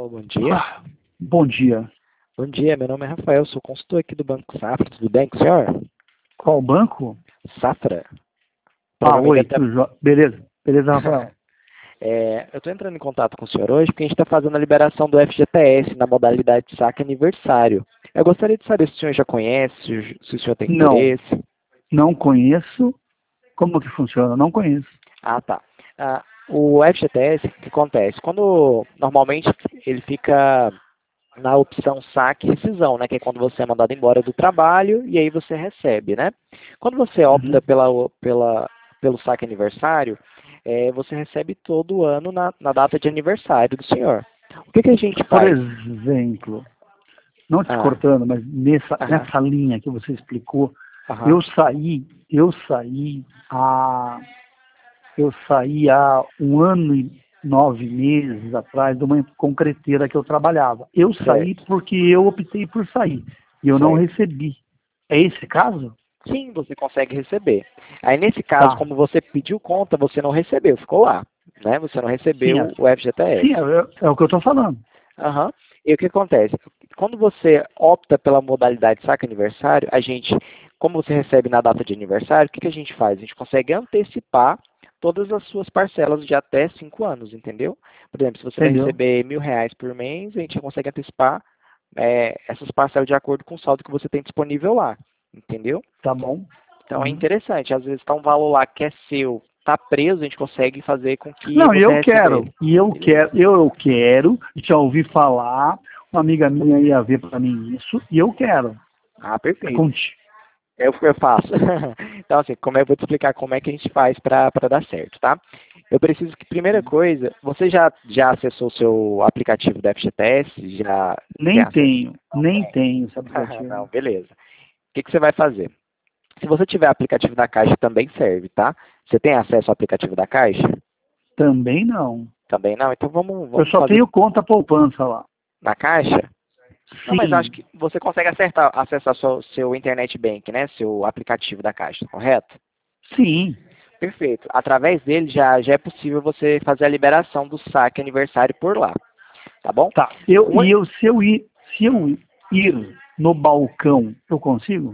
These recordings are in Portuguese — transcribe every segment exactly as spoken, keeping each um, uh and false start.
Alô, bom dia. Ah, bom dia. Bom dia, meu nome é Rafael, sou consultor aqui do Banco Safra, tudo bem com o senhor? Qual banco? Safra. Ah, Provavelmente oi, até... tudo jo... Beleza, beleza, Rafael. É, eu estou entrando em contato com o senhor hoje porque a gente está fazendo a liberação do F G T S na modalidade de saque aniversário. Eu gostaria de saber se o senhor já conhece, se se o senhor tem Não, interesse. não conheço. Como que funciona? Não conheço. Ah, tá. Ah, o F G T S, o que acontece? Quando, normalmente, ele fica na opção saque e rescisão, né? Que é quando você é mandado embora do trabalho e aí você recebe, né? Quando você opta Uhum. pela, pela, pelo saque aniversário, é, você recebe todo ano na, na data de aniversário do senhor. O que, que a gente Por faz? exemplo, não te Ah, cortando, mas nessa, aham, nessa linha que você explicou, aham, eu saí, eu saí há, eu saí há um ano e nove meses atrás de uma concreteira que eu trabalhava. Eu saí certo, porque eu optei por sair e eu não certo. recebi. É esse caso? Sim, você consegue receber. Aí, nesse caso, Tá. como você pediu conta, você não recebeu, ficou lá, né? Você não Sim, é, recebeu o F G T S. sim, é, é o que eu estou falando. Aham. E o que acontece? Quando você opta pela modalidade saque aniversário, a gente, como você recebe na data de aniversário, o que, que a gente faz? A gente consegue antecipar todas as suas parcelas de até cinco anos, entendeu? Por exemplo, se você vai Entendeu? receber mil reais por mês, a gente consegue antecipar é, essas parcelas de acordo com o saldo que você tem disponível lá, entendeu? Tá bom. Então é Uhum. interessante. Às vezes está um valor lá que é seu, está preso, a gente consegue fazer com que Não, e você eu receba quero, ele. e eu Beleza? quero, eu, eu quero, já ouvi falar, uma amiga minha ia ver para mim isso, e eu quero. Ah, É perfeito. contigo. Eu, eu faço. Então, assim, como eu vou te explicar como é que a gente faz para dar certo, tá? Eu preciso que, primeira coisa, você já, já acessou o seu aplicativo da F G T S? Já tem Nem acesso? tenho, Não nem tem. tenho esse Não, aplicativo. beleza. O que, que você vai fazer? Se você tiver aplicativo da Caixa, também serve, tá? Você tem acesso ao aplicativo da Caixa? Também não. Também não? Então vamos, Eu vamos só fazer tenho conta poupança lá. na Caixa? Não, mas acho Sim, que você consegue acertar, acessar seu, seu Internet Bank, né? Seu aplicativo da Caixa, correto? sim. Perfeito. Através dele já, já é possível você fazer a liberação do saque aniversário por lá, tá bom? Tá. Eu, Uma- e eu, se eu ir, se eu ir no balcão, eu consigo?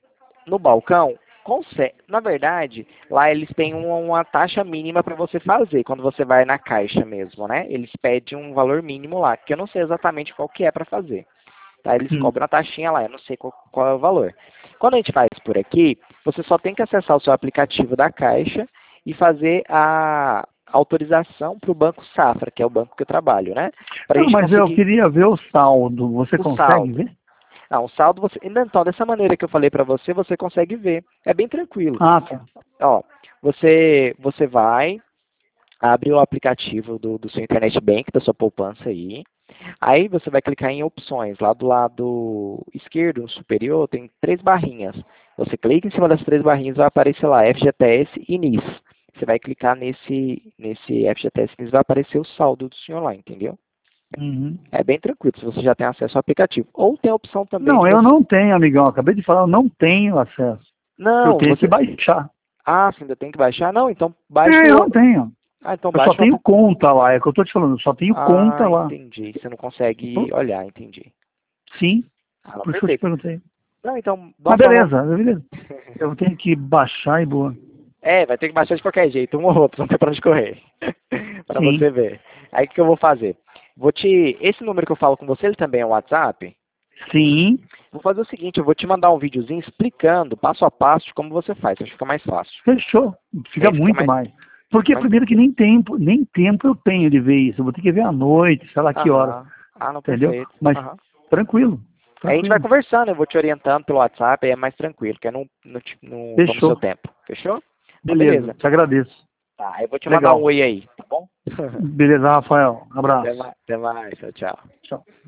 no balcão, consegue. Na verdade, lá eles têm uma, uma taxa mínima para você fazer quando você vai na caixa mesmo, né? Eles pedem um valor mínimo lá, que eu não sei exatamente qual que é para fazer. Tá? Eles Hum. cobram a taxinha lá, eu não sei qual, qual é o valor. Quando a gente faz por aqui, você só tem que acessar o seu aplicativo da Caixa e fazer a autorização para o Banco Safra, que é o banco que eu trabalho, né? Para a Não, gente mas eu conseguir queria ver o saldo. Você o consegue saldo. ver? Não, o saldo você. Então, dessa maneira que eu falei para você, você consegue ver. É bem tranquilo. Ah, tá. Ó, você, você vai, abre o aplicativo do, do seu Internet Bank, da sua poupança aí. Aí você vai clicar em opções. Lá do lado esquerdo, superior, tem três barrinhas. Você clica em cima das três barrinhas, vai aparecer lá F G T S e N I S. Você vai clicar nesse, nesse F G T S e N I S, vai aparecer o saldo do senhor lá, entendeu? Uhum. É bem tranquilo, se você já tem acesso ao aplicativo. Ou tem a opção também de Não, eu você. não tenho, amigão. Acabei de falar, eu não tenho acesso. Eu Não, tenho que você. baixar. Ah, você ainda tem que baixar? Não, então baixa É, eu não o. tenho. Ah, então Eu só baixa o tenho aplicativo. conta lá, é o que eu tô te falando, eu só tenho conta Ah, lá. entendi. Você não consegue olhar, entendi. Sim, Ah, não, por isso que eu te perfeito. perguntei. Não, então, Mas nós só vamos. beleza, beleza. Eu tenho que baixar e boa. É, vai ter que baixar de qualquer jeito, um ou outro, não tem pra onde correr. Pra Sim, você ver. Aí o que eu vou fazer? Vou te. Esse número que eu falo com você, ele também é o WhatsApp? sim, Vou fazer o seguinte, eu vou te mandar um videozinho explicando passo a passo de como você faz, acho que fica mais fácil. fechou. Fica É, fica muito mais, mais. Porque mais primeiro que tranquilo. nem tempo, nem tempo eu tenho de ver isso. Eu vou ter que ver à noite, sei lá que hora. Aham. Ah, não, Entendeu? perfeito. Mas Aham. tranquilo, Aí a gente vai tranquilo. conversando, eu vou te orientando pelo WhatsApp, aí é mais tranquilo, que eu não, não, te- não tomo seu Fechou. tempo. Fechou? Então, Beleza, beleza. te agradeço. Tá, aí eu vou te mandar um Legal. oi aí, tá bom? Beleza, Rafael. Até Abraço. mais, até mais, tchau, tchau. Tchau.